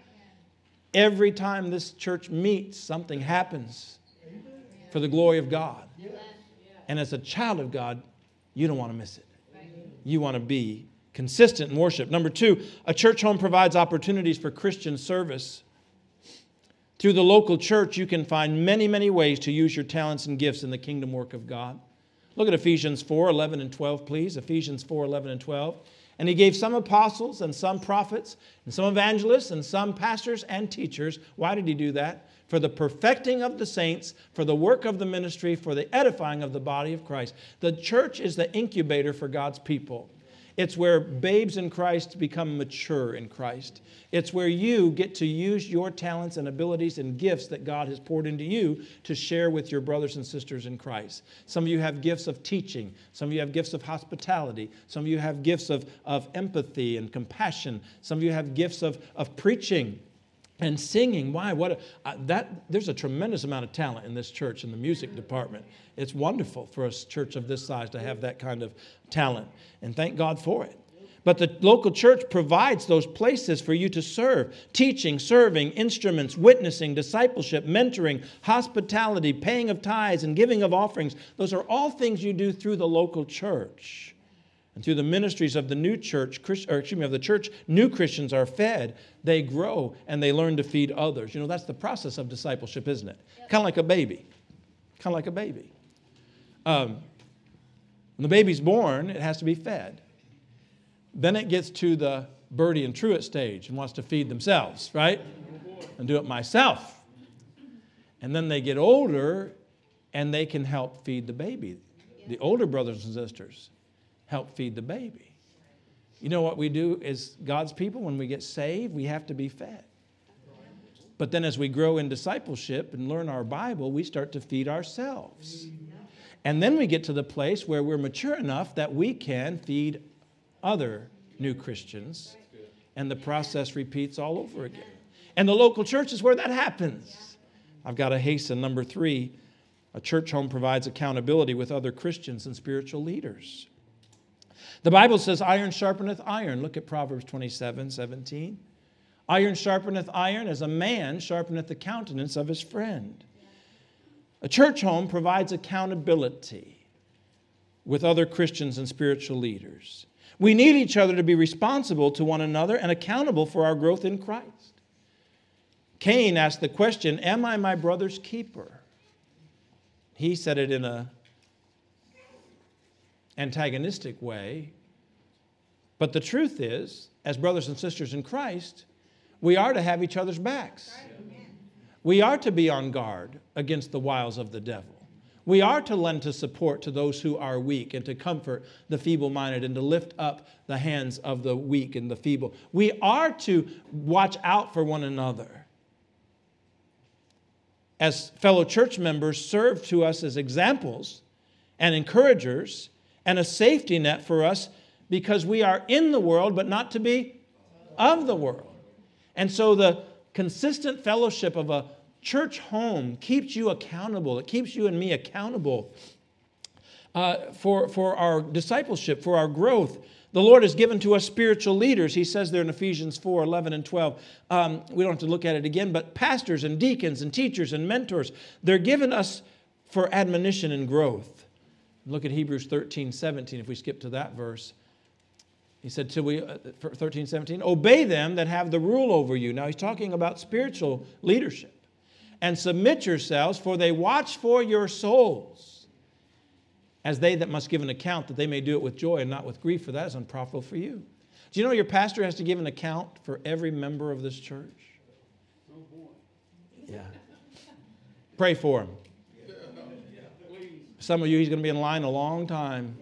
Every time this church meets, something happens for the glory of God. And as a child of God, you don't want to miss it. You want to be consistent in worship. Number two, a church home provides opportunities for Christian service. Through the local church, you can find many, many ways to use your talents and gifts in the kingdom work of God. Look at Ephesians four, eleven and twelve, please. Ephesians four, eleven and twelve. And He gave some apostles and some prophets and some evangelists and some pastors and teachers. Why did He do that? For the perfecting of the saints, for the work of the ministry, for the edifying of the body of Christ. The church is the incubator for God's people. It's where babes in Christ become mature in Christ. It's where you get to use your talents and abilities and gifts that God has poured into you to share with your brothers and sisters in Christ. Some of you have gifts of teaching. Some of you have gifts of hospitality. Some of you have gifts of, of empathy and compassion. Some of you have gifts of, of preaching and singing. Why? What? A, uh, that there's a tremendous amount of talent in this church in the music department. It's wonderful for a church of this size to have that kind of talent, and thank God for it. But the local church provides those places for you to serve: teaching, serving, instruments, witnessing, discipleship, mentoring, hospitality, paying of tithes, and giving of offerings. Those are all things you do through the local church. And through the ministries of the new church, or excuse me, of the church, new Christians are fed, they grow, and they learn to feed others. You know, that's the process of discipleship, isn't it? Kind of like a baby. Kind of like a baby. Um, when the baby's born, it has to be fed. Then it gets to the Birdie and Truett stage and wants to feed themselves, right? And do it myself. And then they get older, and they can help feed the baby. The older brothers and sisters help feed the baby. You know what we do as God's people when we get saved? We have to be fed. But then as we grow in discipleship and learn our Bible, we start to feed ourselves. And then we get to the place where we're mature enough that we can feed other new Christians. And the process repeats all over again. And the local church is where that happens. I've got to hasten. Number three, a church home provides accountability with other Christians and spiritual leaders. The Bible says, iron sharpeneth iron. Look at Proverbs twenty-seven, seventeen. Iron sharpeneth iron as a man sharpeneth the countenance of his friend. A church home provides accountability with other Christians and spiritual leaders. We need each other to be responsible to one another and accountable for our growth in Christ. Cain asked the question, am I my brother's keeper? He said it in an antagonistic way. But the truth is, as brothers and sisters in Christ, we are to have each other's backs. We are to be on guard against the wiles of the devil. We are to lend to support to those who are weak and to comfort the feeble-minded and to lift up the hands of the weak and the feeble. We are to watch out for one another. As fellow church members, serve to us as examples and encouragers and a safety net for us because we are in the world but not to be of the world. And so the consistent fellowship of a church home keeps you accountable. It keeps you and me accountable uh, for, for our discipleship, for our growth. The Lord has given to us spiritual leaders. He says there in Ephesians four, eleven and twelve. Um, we don't have to look at it again, but pastors and deacons and teachers and mentors, they're given us for admonition and growth. Look at Hebrews thirteen, seventeen, if we skip to that verse. He said, till we, uh, thirteen, seventeen, obey them that have the rule over you. Now he's talking about spiritual leadership. And submit yourselves, for they watch for your souls, as they that must give an account, that they may do it with joy and not with grief, for that is unprofitable for you. Do you know your pastor has to give an account for every member of this church? Yeah. Pray for him. Some of you, he's going to be in line a long time.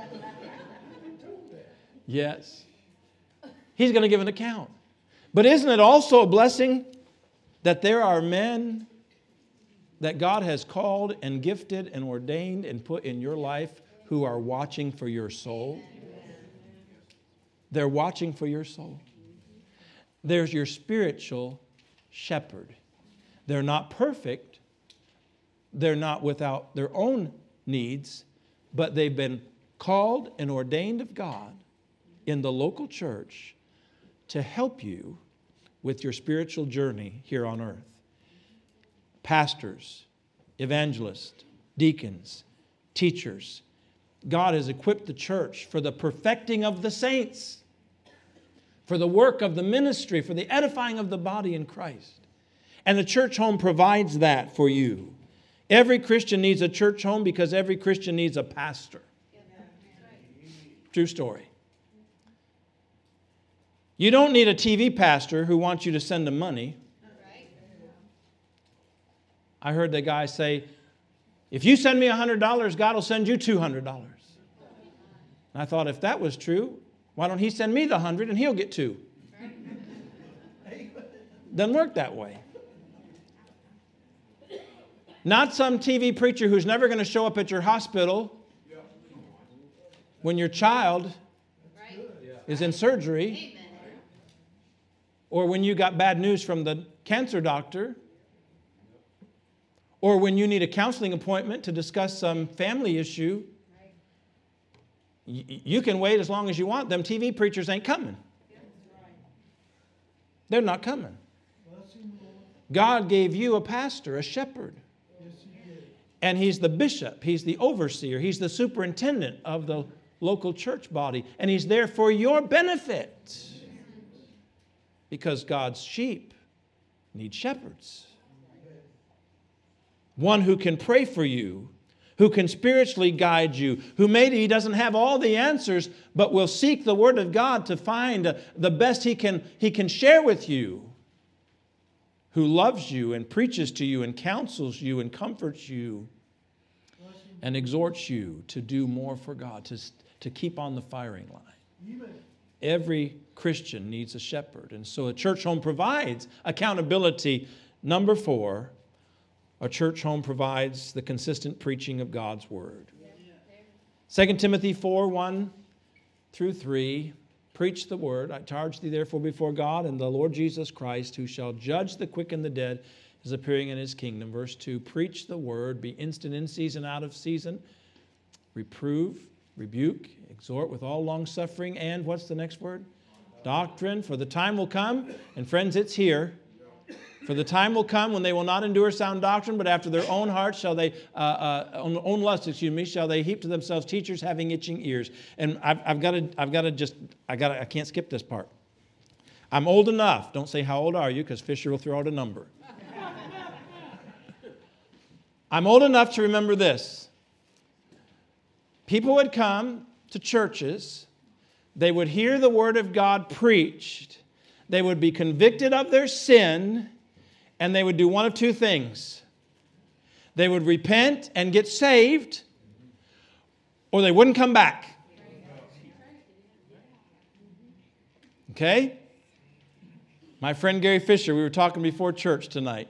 Yes. He's going to give an account. But isn't it also a blessing that there are men that God has called and gifted and ordained and put in your life who are watching for your soul? They're watching for your soul. There's your spiritual shepherd. They're not perfect. They're not without their own needs, but they've been called and ordained of God in the local church to help you with your spiritual journey here on earth. Pastors, evangelists, deacons, teachers. God has equipped the church for the perfecting of the saints, for the work of the ministry, for the edifying of the body in Christ. And the church home provides that for you. Every Christian needs a church home because every Christian needs a pastor. True story. You don't need a T V pastor who wants you to send him money. I heard the guy say, if you send me one hundred dollars, God will send you two hundred dollars. And I thought, if that was true, why don't he send me the one hundred and he'll get two? Doesn't work that way. Not some T V preacher who's never going to show up at your hospital when your child is in surgery, or when you got bad news from the cancer doctor, or when you need a counseling appointment to discuss some family issue. You can wait as long as you want. Them T V preachers ain't coming. They're not coming. God gave you a pastor, a shepherd. And he's the bishop, he's the overseer, he's the superintendent of the local church body. And he's there for your benefit. Because God's sheep need shepherds. One who can pray for you, who can spiritually guide you, who maybe he doesn't have all the answers, but will seek the Word of God to find the best he can, he can share with you, who loves you and preaches to you and counsels you and comforts you and exhorts you to do more for God, to, to keep on the firing line. Amen. Every Christian needs a shepherd. And so a church home provides accountability. Number four, a church home provides the consistent preaching of God's Word. Second Timothy four, one through three, preach the Word. I charge thee therefore before God and the Lord Jesus Christ, who shall judge the quick and the dead, is appearing in His kingdom. Verse two, preach the Word, be instant in season, out of season, reprove, rebuke, exhort with all long-suffering, and what's the next word? Doctrine. For the time will come, and friends, it's here. For the time will come when they will not endure sound doctrine, but after their own hearts shall they, uh, uh, own, own lust, excuse me, shall they heap to themselves teachers having itching ears. And I've, I've got to, I've got to just, I got, I can't skip this part. I'm old enough. Don't say how old are you, because Fisher will throw out a number. I'm old enough to remember this. People would come to churches. They would hear the Word of God preached. They would be convicted of their sin, and they would do one of two things. They would repent and get saved, or they wouldn't come back. Okay? My friend Gary Fisher, we were talking before church tonight.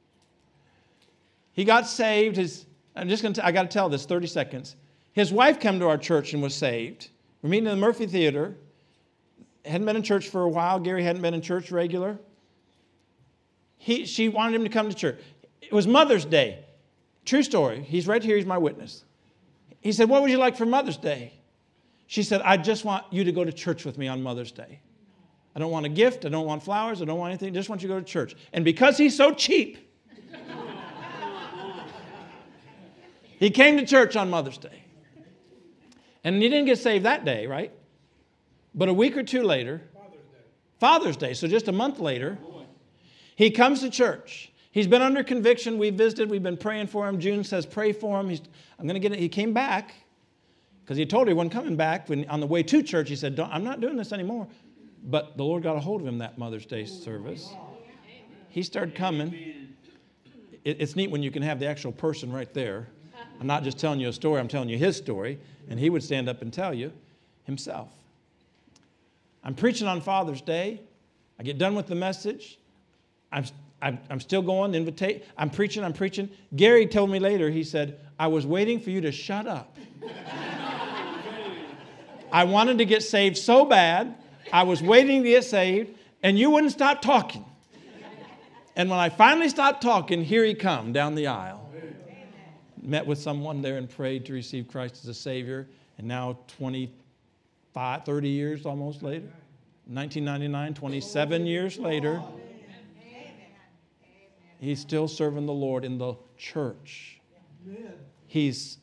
He got saved. His, I'm just going to, I got to tell this, thirty seconds. His wife came to our church and was saved. We're meeting in the Murphy Theater. Hadn't been in church for a while. Gary hadn't been in church regular. He, she wanted him to come to church. It was Mother's Day. True story. He's right here. He's my witness. He said, what would you like for Mother's Day? She said, I just want you to go to church with me on Mother's Day. I don't want a gift. I don't want flowers. I don't want anything. I just want you to go to church. And because he's so cheap, he came to church on Mother's Day. And he didn't get saved that day, right? But a week or two later, Father's Day, Father's Day, so just a month later, he comes to church. He's been under conviction. We visited. We've been praying for him. June says, pray for him. He's, I'm going to get it. He came back because he told her he wasn't coming back. When, on the way to church, he said, Don't, I'm not doing this anymore. But the Lord got a hold of him that Mother's Day service. He started coming. It, it's neat when you can have the actual person right there. I'm not just telling you a story. I'm telling you his story. And he would stand up and tell you himself. I'm preaching on Father's Day. I get done with the message. I'm, I'm, I'm still going. Invita- I'm preaching. I'm preaching. Gary told me later, he said, I was waiting for you to shut up. I wanted to get saved so bad. I was waiting to get saved, and you wouldn't stop talking. And when I finally stopped talking, here he come down the aisle. Met with someone there and prayed to receive Christ as a Savior. And now twenty-five, thirty years almost later, nineteen ninety-nine, twenty-seven years later, he's still serving the Lord in the church. He's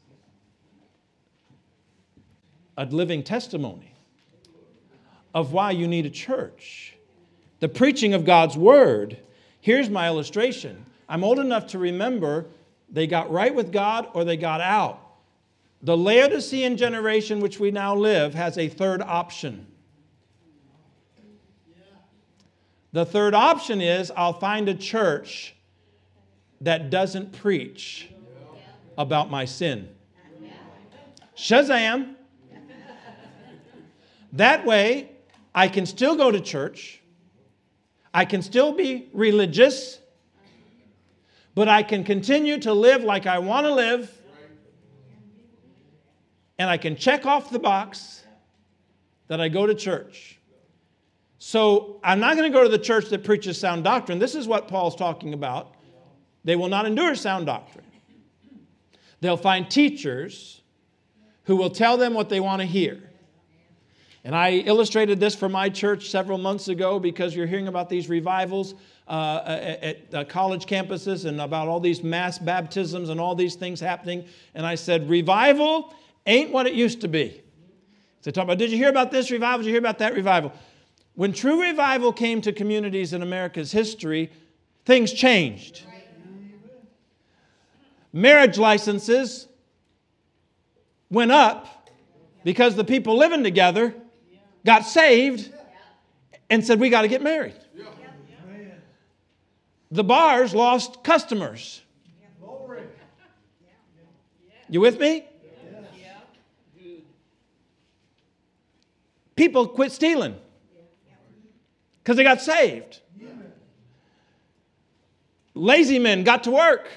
a living testimony of why you need a church. The preaching of God's Word. Here's my illustration. I'm old enough to remember they got right with God or they got out. The Laodicean generation, which we now live, has a third option. The third option is I'll find a church that doesn't preach about my sin. Shazam! That way, I can still go to church. I can still be religious. But I can continue to live like I want to live. And I can check off the box that I go to church. So I'm not going to go to the church that preaches sound doctrine. This is what Paul's talking about. They will not endure sound doctrine. They'll find teachers who will tell them what they want to hear. And I illustrated this for my church several months ago because you're hearing about these revivals uh, at, at uh, college campuses and about all these mass baptisms and all these things happening. And I said, revival ain't what it used to be. So they talk about, did you hear about this revival? Did you hear about that revival? When true revival came to communities in America's history, things changed. Marriage licenses went up because the people living together got saved and said, we got to get married. The bars lost customers. You with me? People quit stealing because they got saved. Lazy men got to work.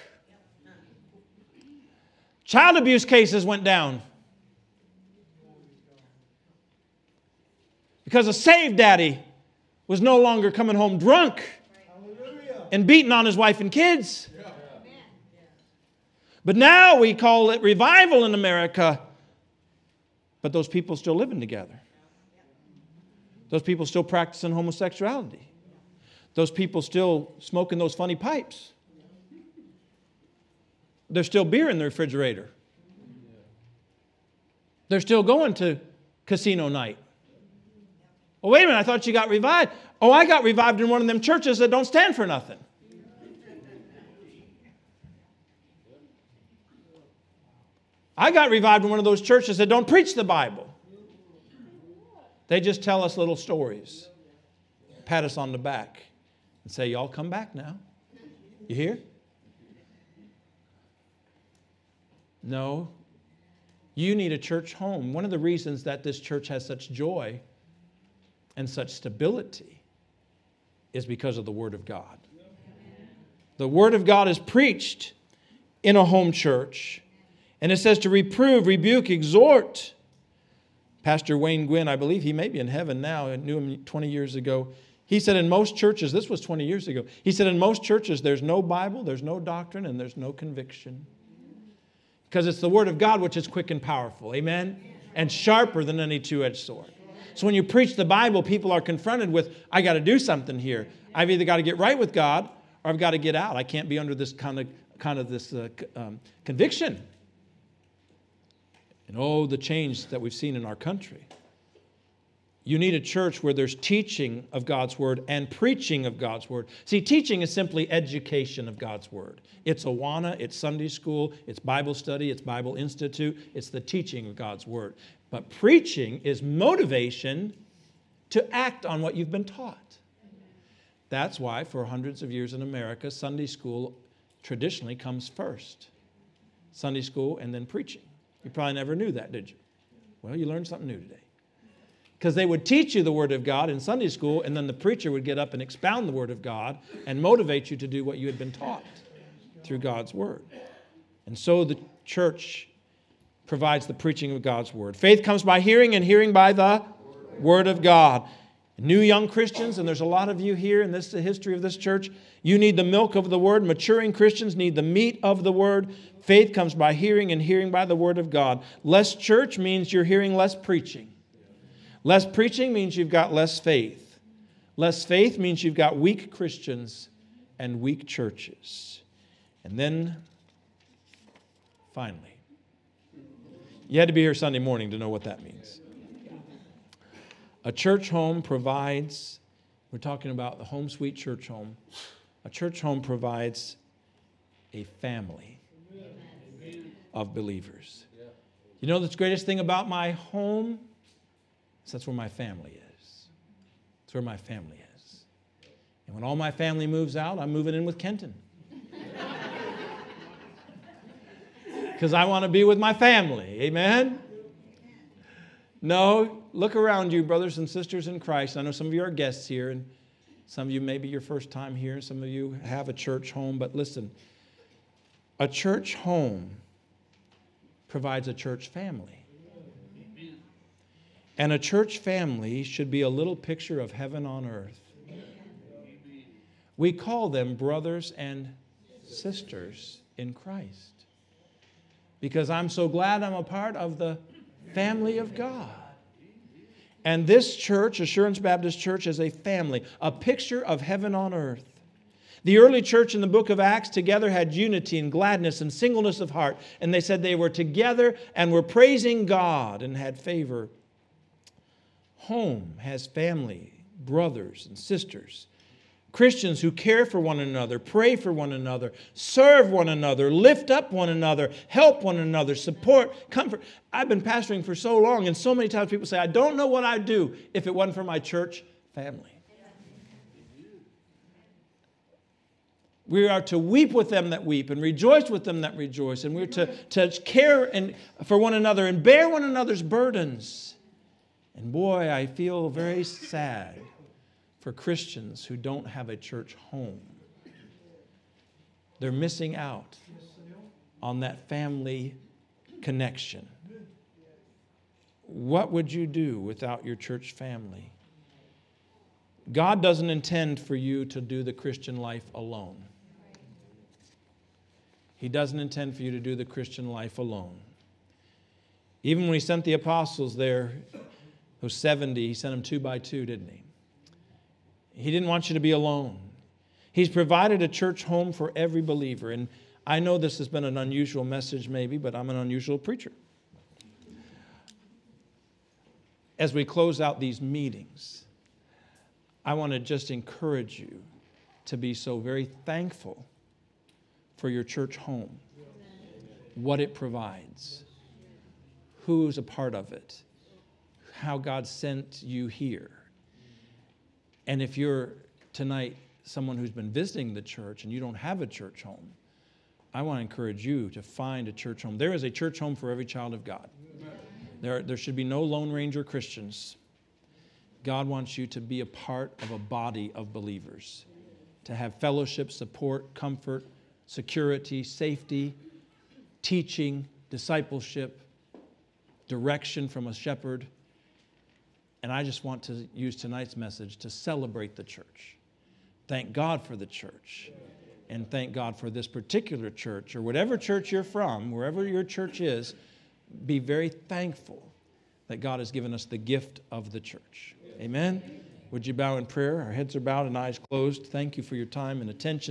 Child abuse cases went down. Because a saved daddy was no longer coming home drunk and beating on his wife and kids. But now we call it revival in America But those people still living together. Those people still practicing homosexuality. Those people still smoking those funny pipes. There's still beer in the refrigerator. They're still going to casino night. Oh, wait a minute, I thought you got revived. Oh, I got revived in one of them churches that don't stand for nothing. I got revived in one of those churches that don't preach the Bible. They just tell us little stories, pat us on the back, and say, y'all come back now. You hear? No. You need a church home. One of the reasons that this church has such joy and such stability is because of the Word of God. The Word of God is preached in a home church. And it says to reprove, rebuke, exhort. Pastor Wayne Gwynn, I believe he may be in heaven now. I knew him twenty years ago. He said in most churches, this was twenty years ago, he said in most churches there's no Bible, there's no doctrine, and there's no conviction. Because it's the Word of God which is quick and powerful. Amen? And sharper than any two-edged sword. So when you preach the Bible, people are confronted with, I got to do something here. I've either got to get right with God or I've got to get out. I can't be under this kind of, kind of this uh, um, conviction. And oh, the change that we've seen in our country. You need a church where there's teaching of God's Word and preaching of God's Word. See, teaching is simply education of God's Word. It's Awana, it's Sunday school, it's Bible study, it's Bible Institute, it's the teaching of God's Word. But preaching is motivation to act on what you've been taught. That's why for hundreds of years in America, Sunday school traditionally comes first. Sunday school and then preaching. You probably never knew that, did you? Well, you learned something new today. Because they would teach you the Word of God in Sunday school, and then the preacher would get up and expound the Word of God and motivate you to do what you had been taught through God's Word. And so the church provides the preaching of God's Word. Faith comes by hearing, and hearing by the Word of God. New young Christians, and there's a lot of you here, and this is the history of this church, you need the milk of the Word. Maturing Christians need the meat of the Word. Faith comes by hearing, and hearing by the Word of God. Less church means you're hearing less preaching. Less preaching means you've got less faith. Less faith means you've got weak Christians and weak churches. And then, finally, you had to be here Sunday morning to know what that means. A church home provides, we're talking about the home sweet church home. A church home provides a family of believers. You know the greatest thing about my home? That's where my family is. That's where my family is. And when all my family moves out, I'm moving in with Kenton. Because I want to be with my family. Amen? No, look around you, brothers and sisters in Christ. I know some of you are guests here, and some of you may be your first time here, and some of you have a church home. But listen, a church home provides a church family. And a church family should be a little picture of heaven on earth. We call them brothers and sisters in Christ. Because I'm so glad I'm a part of the family of God. And this church, Assurance Baptist Church, is a family, a picture of heaven on earth. The early church in the book of Acts together had unity and gladness and singleness of heart. And they said they were together and were praising God and had favor. Home has family, brothers and sisters, Christians who care for one another, pray for one another, serve one another, lift up one another, help one another, support, comfort. I've been pastoring for so long, and so many times people say, I don't know what I'd do if it wasn't for my church family. We are to weep with them that weep and rejoice with them that rejoice. And we're to, to care and, for one another and bear one another's burdens. And boy, I feel very sad for Christians who don't have a church home. They're missing out on that family connection. What would you do without your church family? God doesn't intend for you to do the Christian life alone. He doesn't intend for you to do the Christian life alone. Even when he sent the apostles there, those seventy, he sent them two by two, didn't he? He didn't want you to be alone. He's provided a church home for every believer. And I know this has been an unusual message maybe, but I'm an unusual preacher. As we close out these meetings, I want to just encourage you to be so very thankful for your church home, what it provides, who's a part of it, how God sent you here. And if you're tonight someone who's been visiting the church and you don't have a church home, I want to encourage you to find a church home. There is a church home for every child of God. There, there should be no Lone Ranger Christians. God wants you to be a part of a body of believers, to have fellowship, support, comfort, security, safety, teaching, discipleship, direction from a shepherd. And I just want to use tonight's message to celebrate the church. Thank God for the church. And thank God for this particular church, or whatever church you're from, wherever your church is, be very thankful that God has given us the gift of the church. Amen? Would you bow in prayer? Our heads are bowed and eyes closed. Thank you for your time and attention.